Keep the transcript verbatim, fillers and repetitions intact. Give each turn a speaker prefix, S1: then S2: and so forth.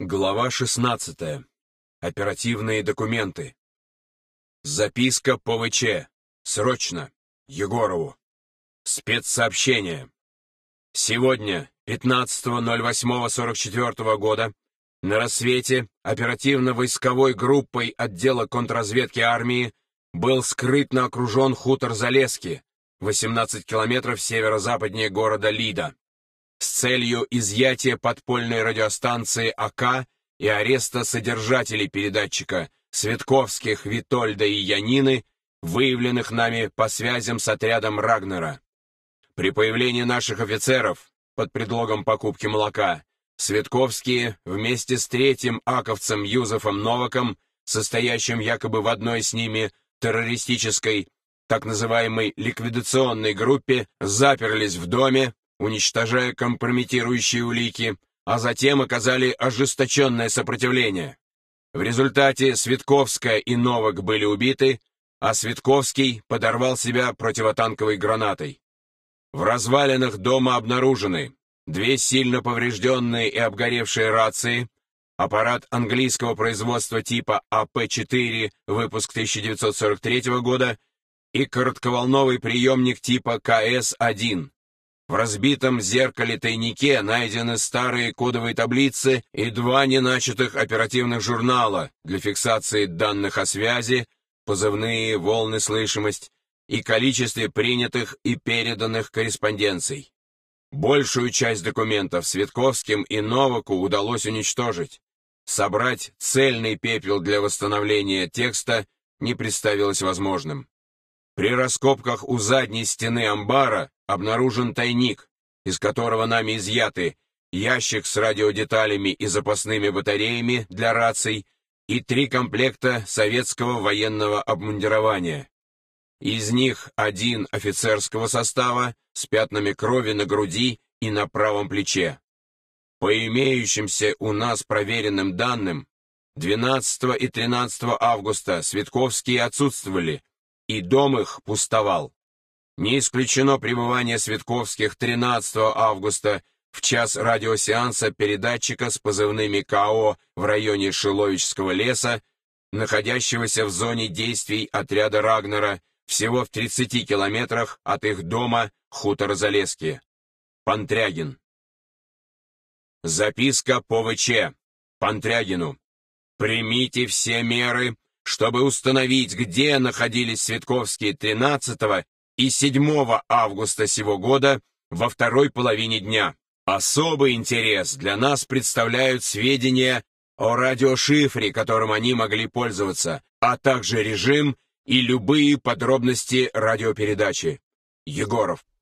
S1: Глава шестнадцатая. Оперативные документы. Записка по ВЧ. Срочно. Егорову. Спецсообщение. Сегодня, пятнадцатого ноль восьмого сорок четвёртого года, на рассвете оперативно-войсковой группой отдела контрразведки армии был скрытно окружен хутор Залесский, восемнадцать километров северо-западнее города Лида, с целью изъятия подпольной радиостанции АК и ареста содержателей передатчика Светковских, Витольда и Янины, выявленных нами по связям с отрядом Рагнера. При появлении наших офицеров под предлогом покупки молока Светковские вместе с третьим аковцем Юзефом Новаком, состоящим якобы в одной с ними террористической, так называемой ликвидационной группе, заперлись в доме, уничтожая компрометирующие улики, а затем оказали ожесточенное сопротивление. В результате Светковская и Новак были убиты, а Светковский подорвал себя противотанковой гранатой. В развалинах дома обнаружены две сильно поврежденные и обгоревшие рации, аппарат английского производства типа А П четыре, выпуск тысяча девятьсот сорок третьего года, и коротковолновый приемник типа К С один. В разбитом зеркале-тайнике найдены старые кодовые таблицы и два неначатых оперативных журнала для фиксации данных о связи, позывные, волны, слышимость и количестве принятых и переданных корреспонденций. Большую часть документов Светковским и Новаку удалось уничтожить. Собрать цельный пепел для восстановления текста не представилось возможным. При раскопках у задней стены амбара обнаружен тайник, из которого нами изъяты ящик с радиодеталями и запасными батареями для раций и три комплекта советского военного обмундирования. Из них один офицерского состава с пятнами крови на груди и на правом плече. По имеющимся у нас проверенным данным, двенадцатого и тринадцатого августа Светковские отсутствовали, и дом их пустовал. Не исключено пребывание Светковских тринадцатого августа в час радиосеанса передатчика с позывными К О в районе Шиловичского леса, находящегося в зоне действий отряда Рагнера, всего в тридцати километрах от их дома хутора Залесский. Пантрягин. Записка по ВЧ. Пантрягину. Примите все меры, чтобы установить, где находились Светковские тринадцатого и седьмого августа сего года во второй половине дня. Особый интерес для нас представляют сведения о радиошифре, которым они могли пользоваться, а также режим и любые подробности радиопередачи. Егоров.